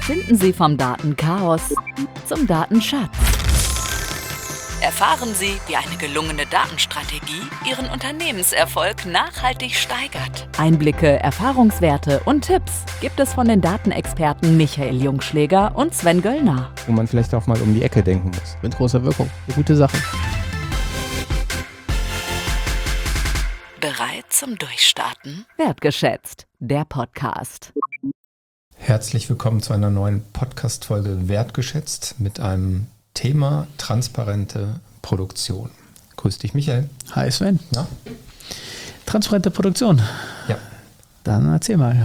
Finden Sie vom Datenchaos zum Datenschatz. Erfahren Sie, wie eine gelungene Datenstrategie Ihren Unternehmenserfolg nachhaltig steigert. Einblicke, Erfahrungswerte und Tipps gibt es von den Datenexperten Michael Jungschläger und Sven Göllner. Wo man vielleicht auch mal um die Ecke denken muss. Mit großer Wirkung. Eine gute Sache. Bereit zum Durchstarten? Wertgeschätzt, der Podcast. Herzlich willkommen zu einer neuen Podcast-Folge Wertgeschätzt mit einem Thema transparente Produktion. Grüß dich, Michael. Hi Sven. Ja? Transparente Produktion. Ja. Dann erzähl mal.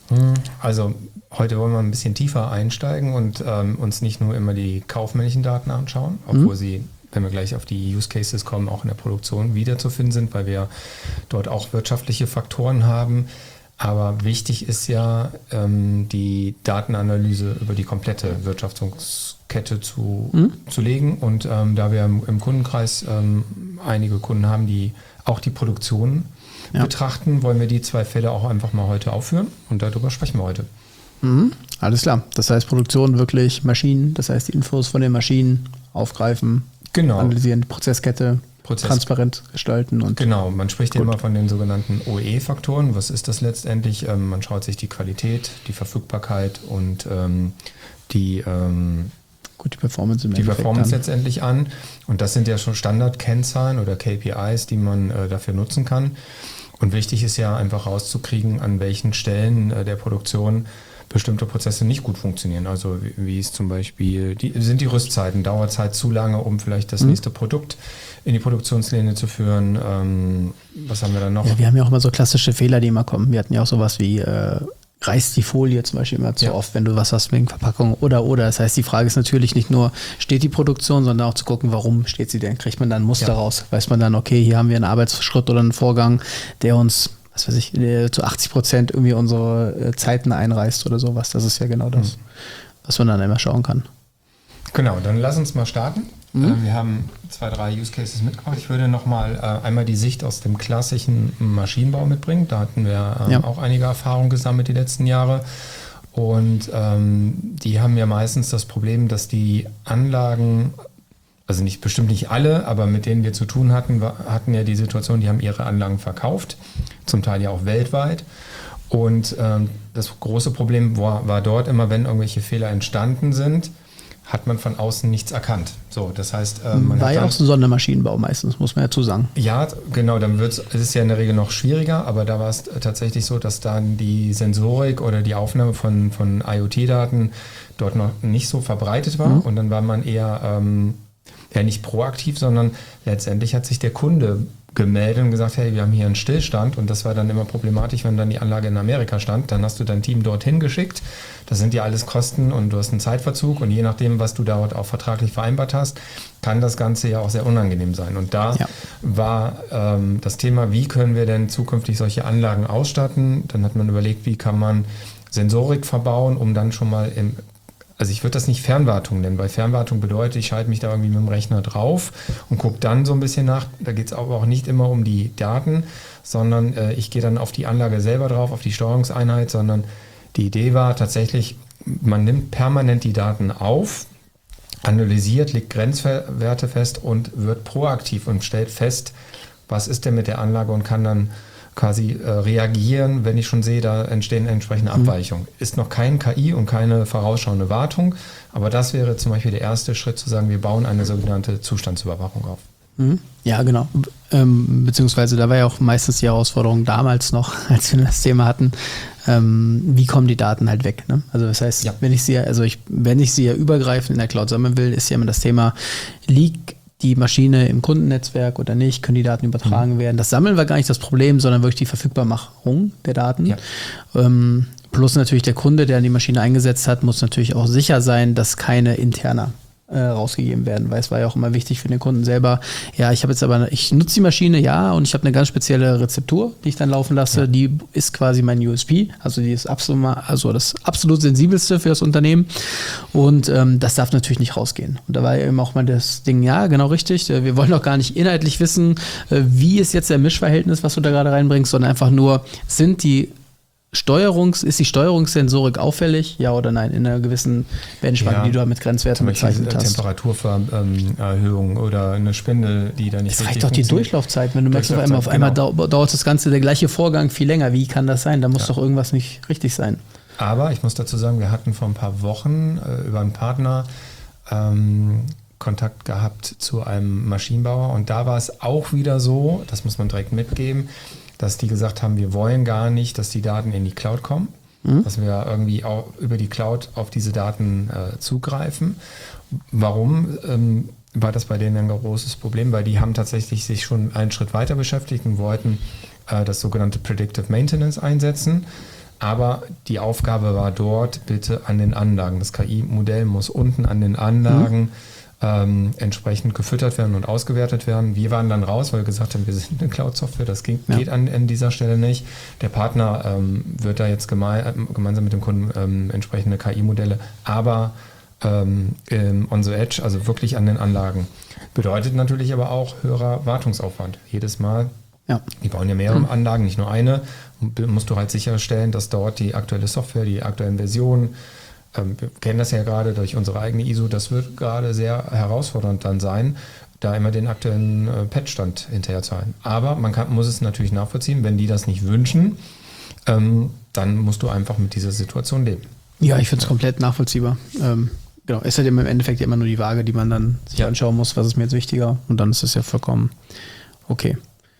Also heute wollen wir ein bisschen tiefer einsteigen und uns nicht nur immer die kaufmännischen Daten anschauen, obwohl sie, wenn wir gleich auf die Use Cases kommen, auch in der Produktion wiederzufinden sind, weil wir dort auch wirtschaftliche Faktoren haben. Aber wichtig ist ja, die Datenanalyse über die komplette Wirtschaftskette zu legen. Und da wir im Kundenkreis einige Kunden haben, die auch die Produktion betrachten, wollen wir die zwei Fälle auch einfach mal heute aufführen. Und darüber sprechen wir heute. Alles klar. Das heißt Produktion wirklich Maschinen, das heißt die Infos von den Maschinen aufgreifen, analysieren, die Prozesskette. Transparent gestalten. Und genau, man spricht ja immer von den sogenannten OE-Faktoren. Was ist das letztendlich? Man schaut sich die Qualität, die Verfügbarkeit und die Performance letztendlich an. Und das sind ja schon Standardkennzahlen oder KPIs, die man dafür nutzen kann. Und wichtig ist ja einfach rauszukriegen, an welchen Stellen der Produktion bestimmte Prozesse nicht gut funktionieren. Also wie es zum Beispiel, sind die Rüstzeiten, dauert es halt zu lange, um vielleicht das nächste Produkt in die Produktionslinie zu führen. Was haben wir dann noch? Ja, wir haben ja auch immer so klassische Fehler, die immer kommen. Wir hatten ja auch sowas wie reißt die Folie zum Beispiel immer zu oft, wenn du was hast wegen Verpackung oder. Das heißt, die Frage ist natürlich nicht nur, steht die Produktion, sondern auch zu gucken, warum steht sie denn? Kriegt man dann ein Muster raus? Weiß man dann, okay, hier haben wir einen Arbeitsschritt oder einen Vorgang, der uns zu 80% irgendwie unsere Zeiten einreißt oder sowas. Das ist ja genau das, was man dann immer schauen kann. Genau, dann lass uns mal starten. Wir haben 2, 3 Use Cases mitgebracht. Ich würde nochmal einmal die Sicht aus dem klassischen Maschinenbau mitbringen. Da hatten wir auch einige Erfahrungen gesammelt die letzten Jahre. Und die haben ja meistens das Problem, dass die Anlagen, also bestimmt nicht alle, aber mit denen wir zu tun hatten ja die Situation, die haben ihre Anlagen verkauft, zum Teil ja auch weltweit. Und das große Problem war dort immer, wenn irgendwelche Fehler entstanden sind, hat man von außen nichts erkannt. So, das heißt, man war ja auch so Sondermaschinenbau meistens, muss man ja zu sagen. Ja, genau, es ist ja in der Regel noch schwieriger, aber da war es tatsächlich so, dass dann die Sensorik oder die Aufnahme von IoT-Daten dort noch nicht so verbreitet war und dann war man eher nicht proaktiv, sondern letztendlich hat sich der Kunde gemeldet und gesagt, hey, wir haben hier einen Stillstand, und das war dann immer problematisch, wenn dann die Anlage in Amerika stand, dann hast du dein Team dorthin geschickt, das sind ja alles Kosten und du hast einen Zeitverzug, und je nachdem, was du dort auch vertraglich vereinbart hast, kann das Ganze ja auch sehr unangenehm sein. Und da war das Thema, wie können wir denn zukünftig solche Anlagen ausstatten? Dann hat man überlegt, wie kann man Sensorik verbauen, um dann schon mal also ich würde das nicht Fernwartung nennen, weil Fernwartung bedeutet, ich schalte mich da irgendwie mit dem Rechner drauf und gucke dann so ein bisschen nach. Da geht es aber auch nicht immer um die Daten, sondern ich gehe dann auf die Anlage selber drauf, auf die Steuerungseinheit, sondern die Idee war tatsächlich, man nimmt permanent die Daten auf, analysiert, legt Grenzwerte fest und wird proaktiv und stellt fest, was ist denn mit der Anlage, und kann dann quasi reagieren, wenn ich schon sehe, da entstehen entsprechende Abweichungen. Ist noch kein KI und keine vorausschauende Wartung, aber das wäre zum Beispiel der erste Schritt, zu sagen, wir bauen eine sogenannte Zustandsüberwachung auf. Ja, genau. Beziehungsweise da war ja auch meistens die Herausforderung damals noch, als wir das Thema hatten, wie kommen die Daten halt weg? Ne? Also das heißt, wenn ich sie ja übergreifend in der Cloud sammeln will, ist ja immer das Thema, liegt die Maschine im Kundennetzwerk oder nicht, können die Daten übertragen werden. Das Sammeln war gar nicht das Problem, sondern wirklich die Verfügbarmachung der Daten. Ja. Plus natürlich der Kunde, der die Maschine eingesetzt hat, muss natürlich auch sicher sein, dass keine interne rausgegeben werden, weil es war ja auch immer wichtig für den Kunden selber, ich nutze die Maschine, und ich habe eine ganz spezielle Rezeptur, die ich dann laufen lasse, die ist quasi mein USP, also die ist das absolut sensibelste für das Unternehmen, und das darf natürlich nicht rausgehen. Und da war ja eben auch mal das Ding, ja, genau richtig, wir wollen auch gar nicht inhaltlich wissen, wie ist jetzt der Mischverhältnis, was du da gerade reinbringst, sondern einfach nur, sind die ist die Steuerungssensorik auffällig, ja oder nein, in einer gewissen Benchmark, die du mit Grenzwerten bezeichnet hast? Temperaturerhöhung oder eine Spindel, die da nicht richtig. Es reicht doch die Durchlaufzeit, wenn du merkst, auf einmal dauert das Ganze, der gleiche Vorgang viel länger. Wie kann das sein? Da muss doch irgendwas nicht richtig sein. Aber ich muss dazu sagen, wir hatten vor ein paar Wochen über einen Partner Kontakt gehabt zu einem Maschinenbauer und da war es auch wieder so, das muss man direkt mitgeben, dass die gesagt haben, wir wollen gar nicht, dass die Daten in die Cloud kommen, dass wir irgendwie auch über die Cloud auf diese Daten zugreifen. Warum war das bei denen ein großes Problem? Weil die haben tatsächlich sich schon einen Schritt weiter beschäftigt und wollten das sogenannte Predictive Maintenance einsetzen. Aber die Aufgabe war dort bitte an den Anlagen. Das KI-Modell muss unten an den Anlagen entsprechend gefüttert werden und ausgewertet werden. Wir waren dann raus, weil wir gesagt haben, wir sind eine Cloud-Software, das geht an dieser Stelle nicht. Der Partner wird da jetzt gemeinsam mit dem Kunden entsprechende KI-Modelle, aber on the edge, also wirklich an den Anlagen. Bedeutet natürlich aber auch höherer Wartungsaufwand. Jedes Mal, die bauen ja mehrere Anlagen, nicht nur eine, musst du halt sicherstellen, dass dort die aktuelle Software, die aktuellen Versionen, wir kennen das ja gerade durch unsere eigene ISO, das wird gerade sehr herausfordernd dann sein, da immer den aktuellen Patchstand hinterher zu halten. Aber muss es natürlich nachvollziehen, wenn die das nicht wünschen, dann musst du einfach mit dieser Situation leben. Ja, ich finde es komplett nachvollziehbar. Genau, ist halt im Endeffekt immer nur die Waage, die man dann sich anschauen muss, was ist mir jetzt wichtiger und dann ist es ja vollkommen okay.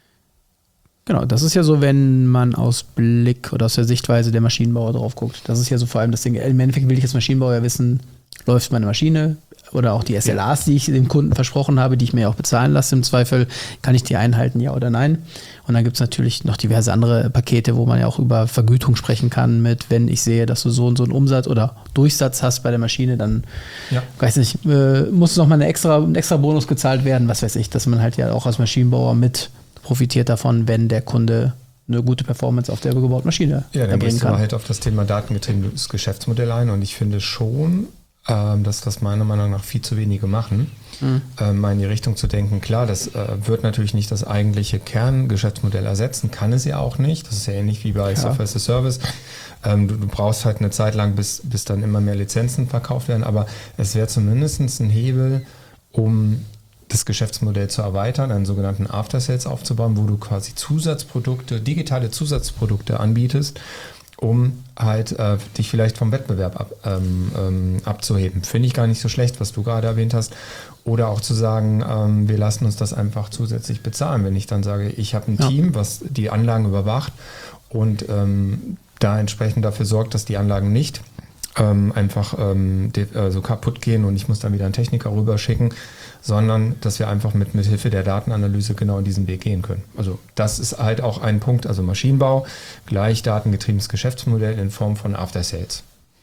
Genau, das ist ja so, wenn man aus Blick oder aus der Sichtweise der Maschinenbauer drauf guckt. Das ist ja so vor allem das Ding. Im Endeffekt will ich als Maschinenbauer ja wissen, läuft meine Maschine oder auch die SLAs, die ich dem Kunden versprochen habe, die ich mir auch bezahlen lasse im Zweifel, kann ich die einhalten, ja oder nein? Und dann gibt es natürlich noch diverse andere Pakete, wo man ja auch über Vergütung sprechen kann mit, wenn ich sehe, dass du so und so einen Umsatz oder Durchsatz hast bei der Maschine, dann weiß nicht, muss noch mal ein extra Bonus gezahlt werden, was weiß ich, dass man halt ja auch als Maschinenbauer mit profitiert davon, wenn der Kunde eine gute Performance auf der gebauten Maschine dann gehst du halt auf das Thema datengetriebenes Geschäftsmodell ein und ich finde schon, dass das meiner Meinung nach viel zu wenige machen, mal in die Richtung zu denken. Klar, das wird natürlich nicht das eigentliche Kerngeschäftsmodell ersetzen, kann es ja auch nicht. Das ist ja ähnlich wie bei Software as a Service. Du brauchst halt eine Zeit lang, bis dann immer mehr Lizenzen verkauft werden, aber es wäre zumindest ein Hebel, um das Geschäftsmodell zu erweitern, einen sogenannten After-Sales aufzubauen, wo du quasi digitale Zusatzprodukte anbietest, um halt dich vielleicht vom Wettbewerb abzuheben. Finde ich gar nicht so schlecht, was du gerade erwähnt hast. Oder auch zu sagen, wir lassen uns das einfach zusätzlich bezahlen. Wenn ich dann sage, ich habe ein Team, was die Anlagen überwacht und da entsprechend dafür sorgt, dass die Anlagen nicht einfach so kaputt gehen und ich muss dann wieder einen Techniker rüberschicken, sondern dass wir einfach mit Hilfe der Datenanalyse genau in diesen Weg gehen können. Also das ist halt auch ein Punkt, also Maschinenbau, gleich datengetriebenes Geschäftsmodell in Form von After Sales.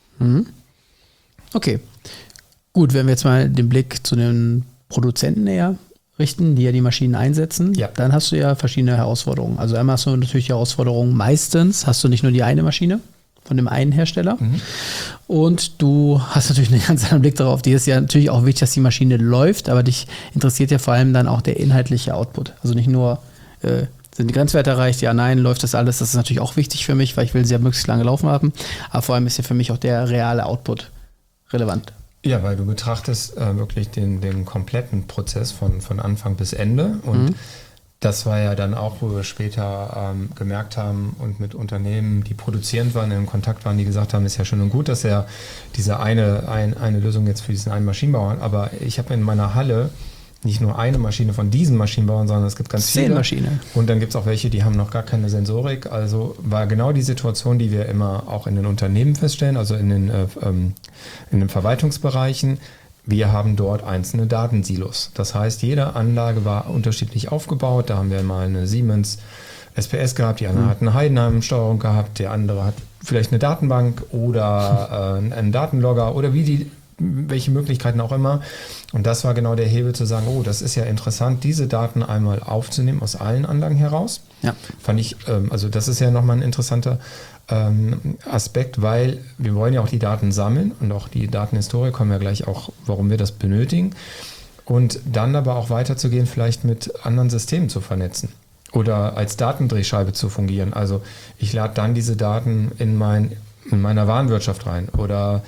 Okay, gut, wenn wir jetzt mal den Blick zu den Produzenten näher richten, die ja die Maschinen einsetzen, dann hast du ja verschiedene Herausforderungen. Also einmal hast du natürlich Herausforderungen, meistens hast du nicht nur die eine Maschine von dem einen Hersteller. Und du hast natürlich einen ganz anderen Blick darauf. Dir ist ja natürlich auch wichtig, dass die Maschine läuft, aber dich interessiert ja vor allem dann auch der inhaltliche Output. Also nicht nur, sind die Grenzwerte erreicht, ja, nein, läuft das alles. Das ist natürlich auch wichtig für mich, weil ich will sie ja möglichst lange laufen haben. Aber vor allem ist ja für mich auch der reale Output relevant. Ja, weil du betrachtest wirklich den kompletten Prozess von Anfang bis Ende und das war ja dann auch, wo wir später gemerkt haben und mit Unternehmen, die produzierend waren, in Kontakt waren, die gesagt haben, ist ja schön und gut, dass er diese eine Lösung jetzt für diesen einen Maschinenbauer hat, aber ich habe in meiner Halle nicht nur eine Maschine von diesen Maschinenbauern, sondern es gibt ganz 10 viele. Maschinen. Und dann gibt es auch welche, die haben noch gar keine Sensorik. Also war genau die Situation, die wir immer auch in den Unternehmen feststellen, also in den Verwaltungsbereichen. Wir haben dort einzelne Datensilos. Das heißt, jede Anlage war unterschiedlich aufgebaut. Da haben wir mal eine Siemens SPS gehabt, die andere hat eine Heidenheim-Steuerung gehabt, der andere hat vielleicht eine Datenbank oder einen Datenlogger oder welche Möglichkeiten auch immer. Und das war genau der Hebel zu sagen, oh, das ist ja interessant, diese Daten einmal aufzunehmen aus allen Anlagen heraus. Ja. Fand ich, also das ist ja nochmal ein interessanter Aspekt, weil wir wollen ja auch die Daten sammeln und auch die Datenhistorie, kommen ja gleich auch, warum wir das benötigen. Und dann aber auch weiterzugehen, vielleicht mit anderen Systemen zu vernetzen. oder als Datendrehscheibe zu fungieren. Also ich lade dann diese Daten in meiner Warenwirtschaft rein oder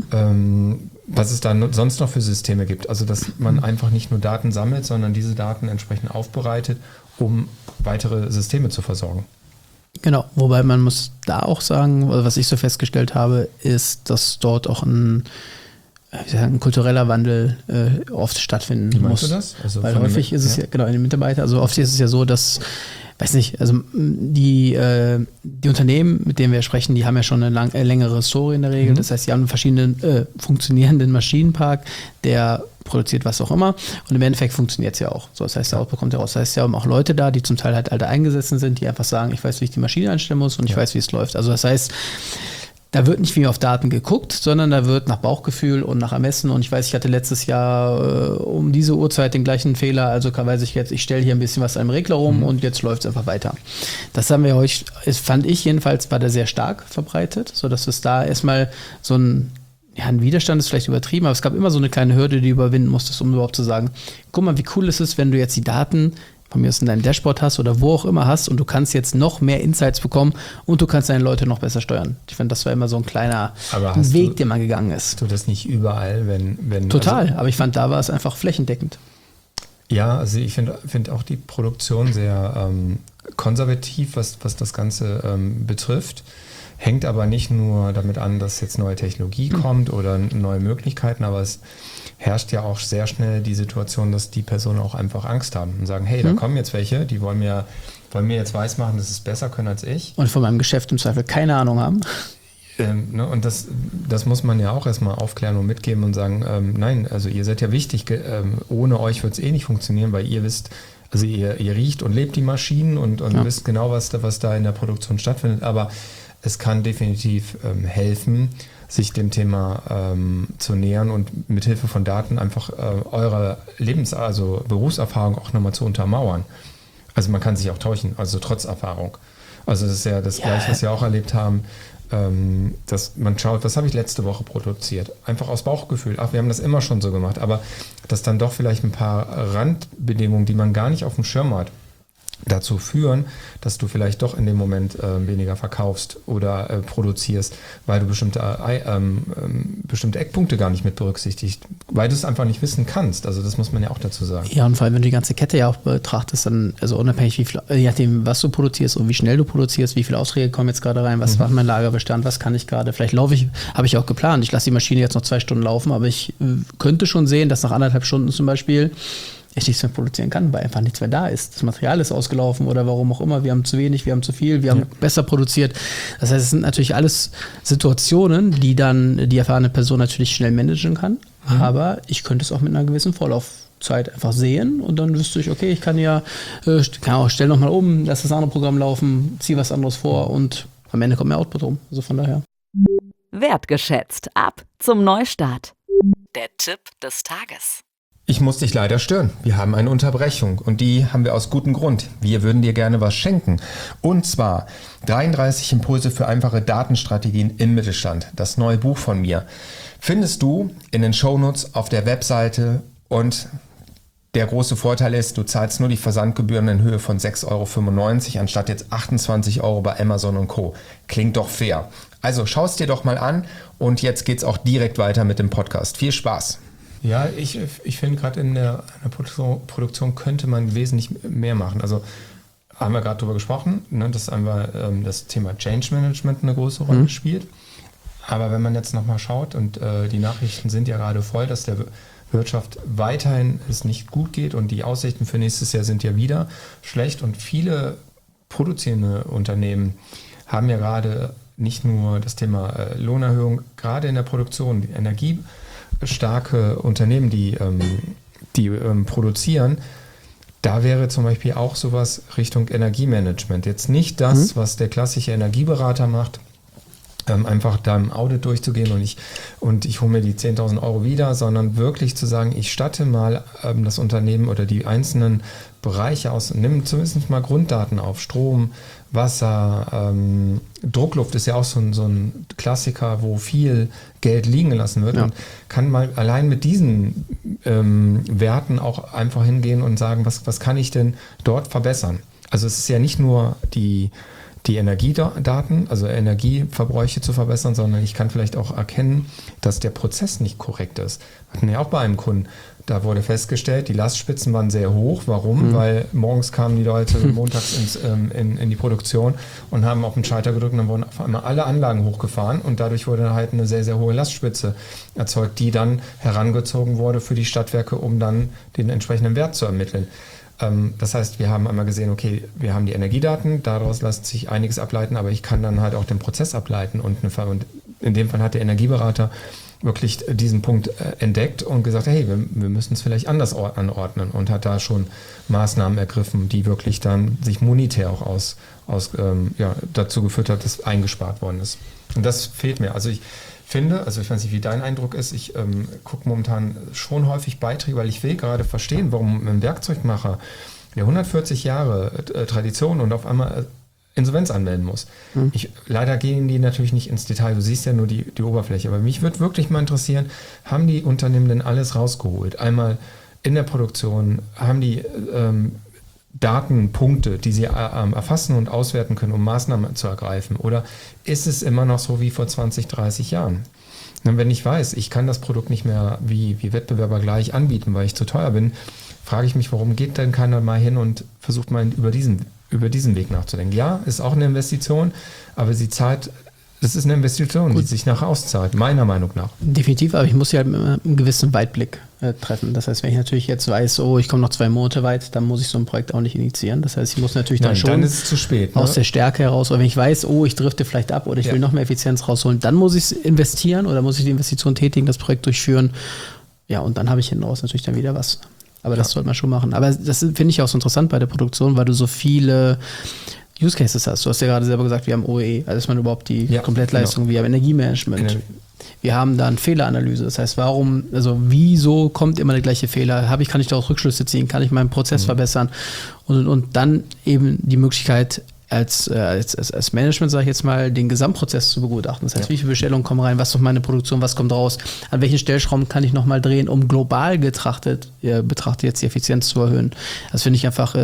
was es da sonst noch für Systeme gibt. Also dass man einfach nicht nur Daten sammelt, sondern diese Daten entsprechend aufbereitet, um weitere Systeme zu versorgen. Genau, wobei man muss da auch sagen, was ich so festgestellt habe, ist, dass dort auch ein kultureller Wandel oft stattfinden muss. Wie meinst du das? Also weil häufig ist es ja, genau, in den Mitarbeitern, also oft ist es ja so, dass, weiß nicht, also die Unternehmen, mit denen wir sprechen, die haben ja schon eine längere Historie in der Regel. Das heißt, sie haben einen verschiedenen funktionierenden Maschinenpark, der produziert was auch immer und im Endeffekt funktioniert es ja auch. So, das heißt, der Output kommt ja raus. Das heißt, wir haben auch Leute da, die zum Teil halt alte eingesessen sind, die einfach sagen, ich weiß, wie ich die Maschine einstellen muss und ich weiß, wie es läuft. Also das heißt, da wird nicht viel auf Daten geguckt, sondern da wird nach Bauchgefühl und nach Ermessen. Und ich weiß, ich hatte letztes Jahr um diese Uhrzeit den gleichen Fehler. Also weiß ich jetzt, ich stelle hier ein bisschen was an einem Regler rum und jetzt läuft es einfach weiter. Das haben wir heute, fand ich jedenfalls, war da sehr stark verbreitet, sodass es da erstmal so ein Widerstand ist vielleicht übertrieben, aber es gab immer so eine kleine Hürde, die du überwinden musstest, um überhaupt zu sagen, guck mal, wie cool ist es, wenn du jetzt die Daten von mir aus in deinem Dashboard hast oder wo auch immer hast und du kannst jetzt noch mehr Insights bekommen und du kannst deine Leute noch besser steuern. Ich finde, das war immer so ein kleiner Weg, den man gegangen ist. Hast du das nicht überall, wenn Total, aber ich fand, da war es einfach flächendeckend. Ja, also ich finde auch die Produktion sehr konservativ, was das Ganze betrifft. Hängt aber nicht nur damit an, dass jetzt neue Technologie kommt oder neue Möglichkeiten, aber es herrscht ja auch sehr schnell die Situation, dass die Personen auch einfach Angst haben und sagen, hey, da kommen jetzt welche, die wollen mir jetzt weismachen, dass sie es besser können als ich. Und von meinem Geschäft im Zweifel keine Ahnung haben. Und das muss man ja auch erstmal aufklären und mitgeben und sagen, nein, also ihr seid ja wichtig, ohne euch wird es nicht funktionieren, weil ihr wisst, also ihr riecht und lebt die Maschinen und wisst genau, was da in der Produktion stattfindet, aber es kann definitiv helfen, sich dem Thema zu nähern und mithilfe von Daten einfach eure Berufserfahrung auch nochmal zu untermauern. Also man kann sich auch täuschen, also trotz Erfahrung. Also das ist ja das Gleiche, was wir auch erlebt haben, dass man schaut, was habe ich letzte Woche produziert? Einfach aus Bauchgefühl. Ach, wir haben das immer schon so gemacht, aber dass dann doch vielleicht ein paar Randbedingungen, die man gar nicht auf dem Schirm hat, dazu führen, dass du vielleicht doch in dem Moment weniger verkaufst oder produzierst, weil du bestimmte Eckpunkte gar nicht mit berücksichtigst, weil du es einfach nicht wissen kannst. Also das muss man ja auch dazu sagen. Ja, und vor allem, wenn du die ganze Kette ja auch betrachtest, dann, also unabhängig, wie viel, je nachdem, was du produzierst und wie schnell du produzierst, wie viele Aufträge kommen jetzt gerade rein, was war mein Lagerbestand, was kann ich gerade, vielleicht habe ich auch geplant, ich lasse die Maschine jetzt noch 2 Stunden laufen, aber ich könnte schon sehen, dass nach 1,5 Stunden zum Beispiel ich nichts mehr produzieren kann, weil einfach nichts mehr da ist. Das Material ist ausgelaufen oder warum auch immer. Wir haben zu wenig, wir haben zu viel, wir haben besser produziert. Das heißt, es sind natürlich alles Situationen, die dann die erfahrene Person natürlich schnell managen kann. Aber ich könnte es auch mit einer gewissen Vorlaufzeit einfach sehen und dann wüsste ich, okay, ich kann stell nochmal um, lass das andere Programm laufen, zieh was anderes vor und am Ende kommt mehr Output rum. Also von daher. Wertgeschätzt. Ab zum Neustart. Der Tipp des Tages. Ich muss dich leider stören. Wir haben eine Unterbrechung und die haben wir aus gutem Grund. Wir würden dir gerne was schenken. Und zwar 33 Impulse für einfache Datenstrategien im Mittelstand. Das neue Buch von mir. Findest du in den Shownotes auf der Webseite und der große Vorteil ist, du zahlst nur die Versandgebühren in Höhe von 6,95 € anstatt jetzt 28 € bei Amazon und Co. Klingt doch fair. Also schau es dir doch mal an und jetzt geht's auch direkt weiter mit dem Podcast. Viel Spaß! Ja, ich finde gerade in der Produktion könnte man wesentlich mehr machen. Also haben wir gerade drüber gesprochen, ne, dass einfach das Thema Change Management eine große Rolle spielt. Aber wenn man jetzt nochmal schaut und die Nachrichten sind ja gerade voll, dass der Wirtschaft weiterhin es nicht gut geht und die Aussichten für nächstes Jahr sind ja wieder schlecht und viele produzierende Unternehmen haben ja gerade nicht nur das Thema Lohnerhöhung, gerade in der Produktion, die energiestarke Unternehmen, die produzieren, da wäre zum Beispiel auch sowas Richtung Energiemanagement. Jetzt nicht das, was der klassische Energieberater macht, einfach da im Audit durchzugehen und ich hole mir die 10.000 € wieder, sondern wirklich zu sagen, ich statte mal das Unternehmen oder die einzelnen Bereiche aus, nimm zumindest mal Grunddaten auf, Strom, Wasser, Druckluft ist ja auch so ein Klassiker, wo viel Geld liegen gelassen wird und kann mal allein mit diesen Werten auch einfach hingehen und sagen, was kann ich denn dort verbessern? also es ist ja nicht nur die Energiedaten, also Energieverbräuche zu verbessern, sondern ich kann vielleicht auch erkennen, dass der Prozess nicht korrekt ist. Hatten wir auch bei einem Kunden. Da wurde festgestellt, die Lastspitzen waren sehr hoch. Warum? Weil morgens kamen die Leute montags in die Produktion und haben auf den Schalter gedrückt und dann wurden auf einmal alle Anlagen hochgefahren und dadurch wurde halt eine sehr, sehr hohe Lastspitze erzeugt, die dann herangezogen wurde für die Stadtwerke, um dann den entsprechenden Wert zu ermitteln. Das heißt, wir haben einmal gesehen, okay, wir haben die Energiedaten, daraus lässt sich einiges ableiten, aber ich kann dann halt auch den Prozess ableiten und in dem Fall hat der Energieberater wirklich diesen Punkt entdeckt und gesagt, hey, wir müssen es vielleicht anders anordnen und hat da schon Maßnahmen ergriffen, die wirklich dann sich monetär auch dazu geführt hat, dass eingespart worden ist. Und das fehlt mir. Also ich finde, ich weiß nicht, wie dein Eindruck ist, ich gucke momentan schon häufig Beiträge, weil ich will gerade verstehen, warum ein Werkzeugmacher, der 140 Jahre Tradition und auf einmal Insolvenz anmelden muss. Leider gehen die natürlich nicht ins Detail, du siehst ja nur die Oberfläche, aber mich würde wirklich mal interessieren, haben die Unternehmen denn alles rausgeholt? Einmal in der Produktion, haben die Datenpunkte, die sie erfassen und auswerten können, um Maßnahmen zu ergreifen? Oder ist es immer noch so wie vor 20, 30 Jahren? Und wenn ich weiß, ich kann das Produkt nicht mehr wie Wettbewerber gleich anbieten, weil ich zu teuer bin, frage ich mich, warum geht denn keiner mal hin und versucht mal über diesen Weg nachzudenken. Ja, ist auch eine Investition, aber das ist eine Investition, die sich nachher auszahlt, meiner Meinung nach. Definitiv, aber ich muss ja halt mit einem gewissen Weitblick treffen. Das heißt, wenn ich natürlich jetzt weiß, ich komme noch 2 Monate weit, dann muss ich so ein Projekt auch nicht initiieren. Das heißt, ich muss natürlich dann ist es zu spät, aus der Stärke heraus, oder wenn ich weiß, ich drifte vielleicht ab oder ich will noch mehr Effizienz rausholen, dann muss ich es investieren oder muss ich die Investition tätigen, das Projekt durchführen. Ja, und dann habe ich hinten raus natürlich dann wieder was. Aber das sollte man schon machen. Aber das finde ich auch so interessant bei der Produktion, weil du so viele Use Cases hast. Du hast ja gerade selber gesagt, wir haben OE, also ist man überhaupt die Komplettleistung, wir haben Energiemanagement. Wir haben dann Fehleranalyse. Das heißt, wieso kommt immer der gleiche Fehler? Kann ich daraus Rückschlüsse ziehen? Kann ich meinen Prozess verbessern? Und dann eben die Möglichkeit, als Management, sage ich jetzt mal, den Gesamtprozess zu begutachten. Das heißt, wie viele Bestellungen kommen rein, was ist noch meine Produktion, was kommt raus, an welchen Stellschrauben kann ich nochmal drehen, um global betrachtet jetzt die Effizienz zu erhöhen. Das finde ich einfach,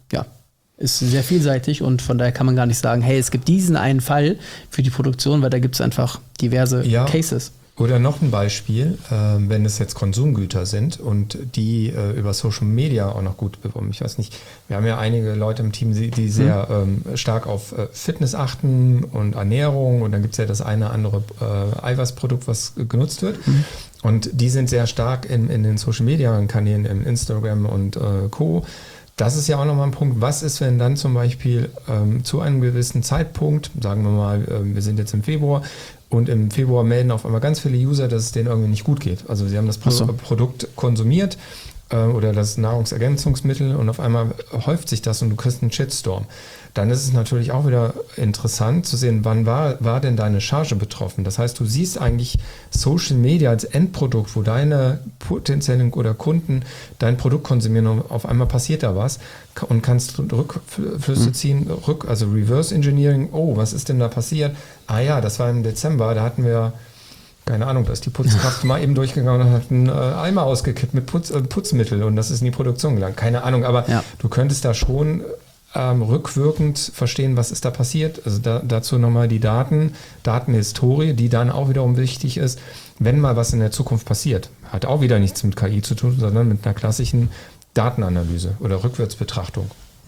ist sehr vielseitig und von daher kann man gar nicht sagen, hey, es gibt diesen einen Fall für die Produktion, weil da gibt es einfach diverse Cases. Oder noch ein Beispiel, wenn es jetzt Konsumgüter sind und die über Social Media auch noch gut beworben. Ich weiß nicht, wir haben ja einige Leute im Team, die sehr stark auf Fitness achten und Ernährung und dann gibt es ja das eine oder andere Eiweißprodukt, was genutzt wird. Und die sind sehr stark in den Social Media Kanälen, in Instagram und Co. Das ist ja auch nochmal ein Punkt. Was ist, wenn dann zum Beispiel zu einem gewissen Zeitpunkt, sagen wir mal, wir sind jetzt im Februar, und im Februar melden auf einmal ganz viele User, dass es denen irgendwie nicht gut geht. Also sie haben das Produkt konsumiert oder das Nahrungsergänzungsmittel und auf einmal häuft sich das und du kriegst einen Shitstorm. Dann ist es natürlich auch wieder interessant zu sehen, wann war denn deine Charge betroffen. Das heißt, du siehst eigentlich Social Media als Endprodukt, wo deine potenziellen oder Kunden dein Produkt konsumieren und auf einmal passiert da was und kannst Rückflüsse ziehen, also Reverse Engineering, was ist denn da passiert? Das war im Dezember, da hatten wir, keine Ahnung, da ist die Putzkraft mal eben durchgegangen und hat einen Eimer ausgekippt mit Putzmittel und das ist in die Produktion gelangt. Keine Ahnung, aber du könntest da schon rückwirkend verstehen, was ist da passiert. Also dazu nochmal die Datenhistorie, die dann auch wiederum wichtig ist, wenn mal was in der Zukunft passiert. Hat auch wieder nichts mit KI zu tun, sondern mit einer klassischen Datenanalyse oder Rückwärtsbetrachtung.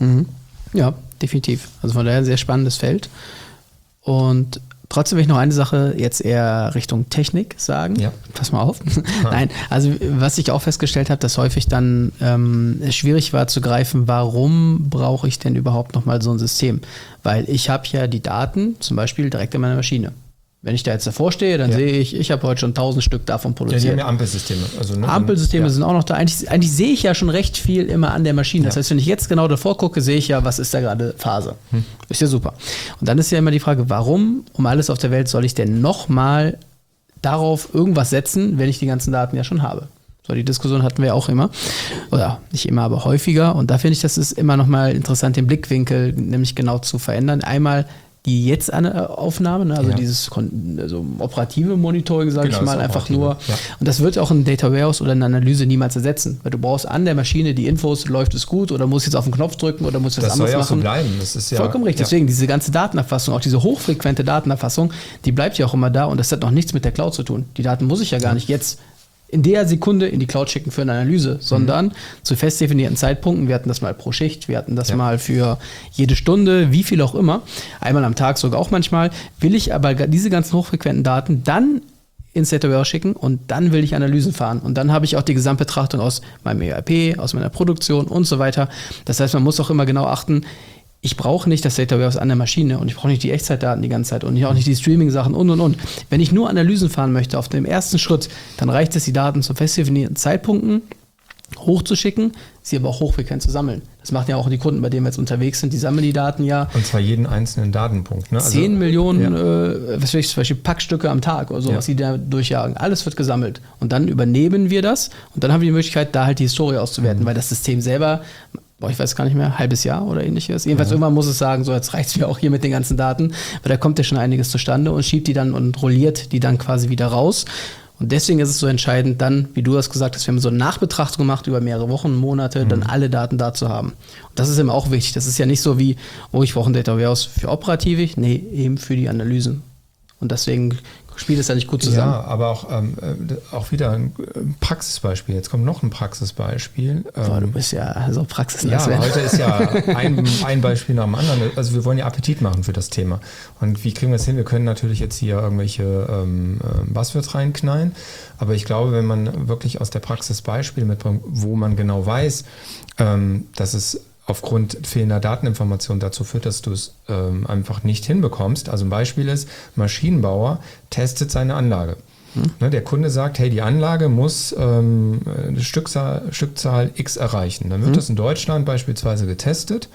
Ja, definitiv. Also von daher ein sehr spannendes Feld. Und trotzdem will ich noch eine Sache jetzt eher Richtung Technik sagen. Ja. Pass mal auf. Nein, also was ich auch festgestellt habe, dass häufig dann schwierig war zu greifen, warum brauche ich denn überhaupt nochmal so ein System? Weil ich habe ja die Daten zum Beispiel direkt in meiner Maschine. Wenn ich da jetzt davor stehe, dann sehe ich habe heute schon 1000 Stück davon produziert. Ja, die haben ja Ampelsysteme. Also, Ampelsysteme sind auch noch da. Eigentlich sehe ich ja schon recht viel immer an der Maschine. Das heißt, wenn ich jetzt genau davor gucke, sehe ich ja, was ist da gerade Phase. Ist ja super. Und dann ist ja immer die Frage, warum um alles auf der Welt soll ich denn nochmal darauf irgendwas setzen, wenn ich die ganzen Daten ja schon habe? So, die Diskussion hatten wir auch immer. Oder nicht immer, aber häufiger. Und da finde ich, das ist immer nochmal interessant, den Blickwinkel nämlich genau zu verändern. Einmal, die Jetzt-Aufnahme, ne? Also dieses operative Monitoring, sage ich mal, einfach nur. Ja. Und das wird auch ein Data Warehouse oder eine Analyse niemals ersetzen, weil du brauchst an der Maschine die Infos, läuft es gut oder muss jetzt auf den Knopf drücken oder muss was anderes machen. Das soll ja auch so bleiben. Das ist ja vollkommen richtig. Deswegen diese ganze Datenerfassung, auch diese hochfrequente Datenerfassung, die bleibt ja auch immer da und das hat noch nichts mit der Cloud zu tun. Die Daten muss ich ja gar nicht jetzt in der Sekunde in die Cloud schicken für eine Analyse, sondern zu fest definierten Zeitpunkten. Wir hatten das mal pro Schicht, wir hatten das mal für jede Stunde, wie viel auch immer, einmal am Tag sogar auch manchmal, will ich aber diese ganzen hochfrequenten Daten dann ins Data Warehouse schicken und dann will ich Analysen fahren. Und dann habe ich auch die Gesamtbetrachtung aus meinem ERP, aus meiner Produktion und so weiter. Das heißt, man muss auch immer genau achten, ich brauche nicht das Data Warehouse an der Maschine und ich brauche nicht die Echtzeitdaten die ganze Zeit und auch nicht die Streaming-Sachen und. Wenn ich nur Analysen fahren möchte auf dem ersten Schritt, dann reicht es, die Daten zu fest definierten Zeitpunkten hochzuschicken, sie aber auch hochfrequent zu sammeln. Das machen ja auch die Kunden, bei denen wir jetzt unterwegs sind, die sammeln die Daten ja. Und zwar jeden einzelnen Datenpunkt. Ne? 10 Millionen was weiß ich, zum Beispiel Packstücke am Tag oder so, was die da durchjagen. Alles wird gesammelt. Und dann übernehmen wir das und dann haben wir die Möglichkeit, da halt die Historie auszuwerten, weil das System selber, ich weiß gar nicht mehr, halbes Jahr oder ähnliches. Jedenfalls irgendwann muss es sagen, so jetzt reicht es mir auch hier mit den ganzen Daten, weil da kommt ja schon einiges zustande und schiebt die dann und rolliert die dann quasi wieder raus. Und deswegen ist es so entscheidend, dann, wie du das gesagt hast, wir haben so eine Nachbetrachtung gemacht über mehrere Wochen, Monate, dann alle Daten da zu haben. Und das ist eben auch wichtig. Das ist ja nicht so wie, ich brauche ein Data Warehouse für operativ, nee, eben für die Analysen. Und deswegen spielt es ja nicht gut zusammen. Ja, aber auch wieder ein Praxisbeispiel. Jetzt kommt noch ein Praxisbeispiel. Du bist ja so praxisnass. Ja, heute ist ja ein Beispiel nach dem anderen. Also wir wollen ja Appetit machen für das Thema. Und wie kriegen wir es hin? Wir können natürlich jetzt hier irgendwelche Buzzwords reinknallen. Aber ich glaube, wenn man wirklich aus der Praxis Beispiele mitbringt, wo man genau weiß, dass es aufgrund fehlender Dateninformation dazu führt, dass du es einfach nicht hinbekommst. Also ein Beispiel ist, Maschinenbauer testet seine Anlage. Ne, der Kunde sagt, hey, die Anlage muss eine Stückzahl X erreichen. Dann wird das in Deutschland beispielsweise getestet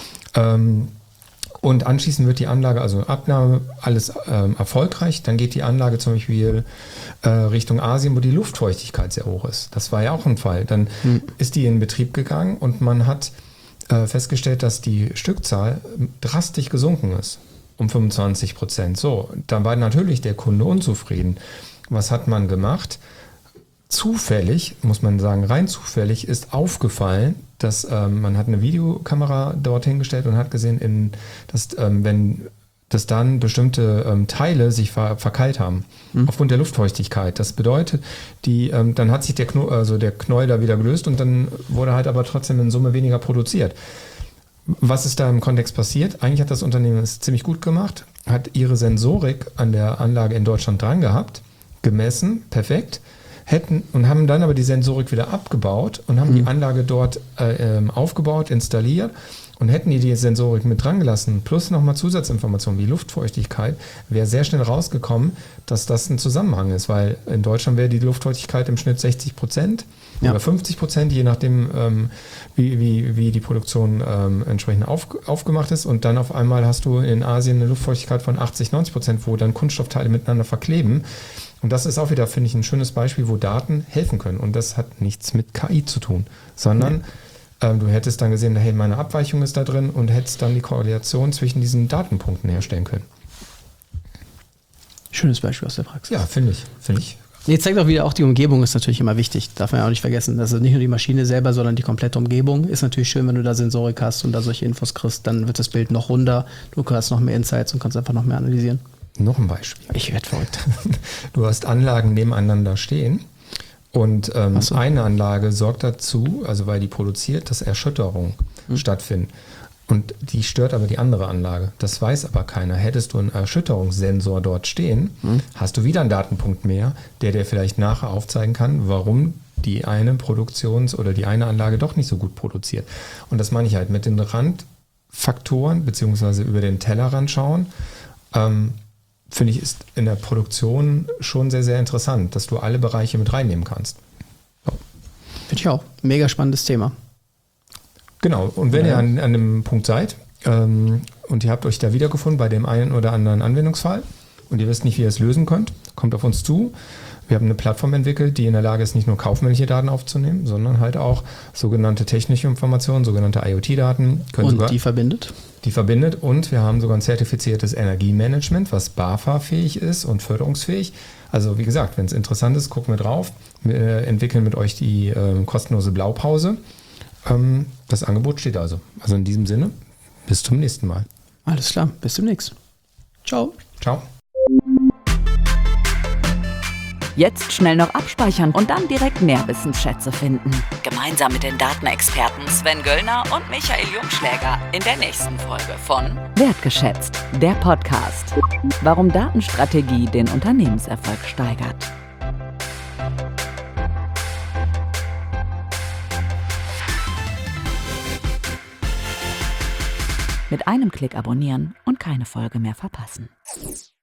und anschließend wird die Anlage, also Abnahme, alles erfolgreich. Dann geht die Anlage zum Beispiel Richtung Asien, wo die Luftfeuchtigkeit sehr hoch ist. Das war ja auch ein Fall. Dann ist die in Betrieb gegangen und man hat festgestellt, dass die Stückzahl drastisch gesunken ist, um 25%. So, dann war natürlich der Kunde unzufrieden. Was hat man gemacht? Zufällig, muss man sagen, rein zufällig ist aufgefallen, dass man hat eine Videokamera dorthin gestellt und hat gesehen, dass dass dann bestimmte Teile sich verkeilt haben, aufgrund der Luftfeuchtigkeit. Das bedeutet, dann hat sich der Knäuel da wieder gelöst und dann wurde halt aber trotzdem in Summe weniger produziert. Was ist da im Kontext passiert? Eigentlich hat das Unternehmen es ziemlich gut gemacht, hat ihre Sensorik an der Anlage in Deutschland dran gehabt, gemessen, perfekt, haben dann aber die Sensorik wieder abgebaut und haben die Anlage dort aufgebaut, installiert. Und hätten die Sensorik mit dran gelassen, plus nochmal Zusatzinformationen wie Luftfeuchtigkeit, wäre sehr schnell rausgekommen, dass das ein Zusammenhang ist, weil in Deutschland wäre die Luftfeuchtigkeit im Schnitt 60% oder 50%, je nachdem, wie die Produktion entsprechend aufgemacht ist. Und dann auf einmal hast du in Asien eine Luftfeuchtigkeit von 80-90%, wo dann Kunststoffteile miteinander verkleben. Und das ist auch wieder, finde ich, ein schönes Beispiel, wo Daten helfen können. Und das hat nichts mit KI zu tun, sondern du hättest dann gesehen, hey, meine Abweichung ist da drin und hättest dann die Korrelation zwischen diesen Datenpunkten herstellen können. Schönes Beispiel aus der Praxis. Ja, finde ich. Jetzt zeigt auch wieder, auch die Umgebung ist natürlich immer wichtig. Darf man ja auch nicht vergessen. Also nicht nur die Maschine selber, sondern die komplette Umgebung. Ist natürlich schön, wenn du da Sensorik hast und da solche Infos kriegst, dann wird das Bild noch runder. Du hast noch mehr Insights und kannst einfach noch mehr analysieren. Noch ein Beispiel. Ich werde verrückt. Du hast Anlagen nebeneinander stehen. Und eine Anlage sorgt dazu, also weil die produziert, dass Erschütterungen stattfinden. Und die stört aber die andere Anlage. Das weiß aber keiner. Hättest du einen Erschütterungssensor dort stehen, hast du wieder einen Datenpunkt mehr, der dir vielleicht nachher aufzeigen kann, warum die eine oder die eine Anlage doch nicht so gut produziert. Und das meine ich halt mit den Randfaktoren, beziehungsweise über den Tellerrand schauen, finde ich, ist in der Produktion schon sehr, sehr interessant, dass du alle Bereiche mit reinnehmen kannst. So. Finde ich auch. Mega spannendes Thema. Genau. Und wenn ihr an dem Punkt seid und ihr habt euch da wiedergefunden bei dem einen oder anderen Anwendungsfall und ihr wisst nicht, wie ihr es lösen könnt, kommt auf uns zu. Wir haben eine Plattform entwickelt, die in der Lage ist, nicht nur kaufmännische Daten aufzunehmen, sondern halt auch sogenannte technische Informationen, sogenannte IoT-Daten. Und die verbindet? Die verbindet, und wir haben sogar ein zertifiziertes Energiemanagement, was BAFA-fähig ist und förderungsfähig. Also wie gesagt, wenn es interessant ist, gucken wir drauf. Wir entwickeln mit euch die kostenlose Blaupause. Das Angebot steht also. Also in diesem Sinne, bis zum nächsten Mal. Alles klar, bis demnächst. Ciao. Ciao. Jetzt schnell noch abspeichern und dann direkt Nährwissensschätze finden. Gemeinsam mit den Datenexperten Sven Göllner und Michael Jungschläger in der nächsten Folge von Wertgeschätzt, der Podcast. Warum Datenstrategie den Unternehmenserfolg steigert. Mit einem Klick abonnieren und keine Folge mehr verpassen.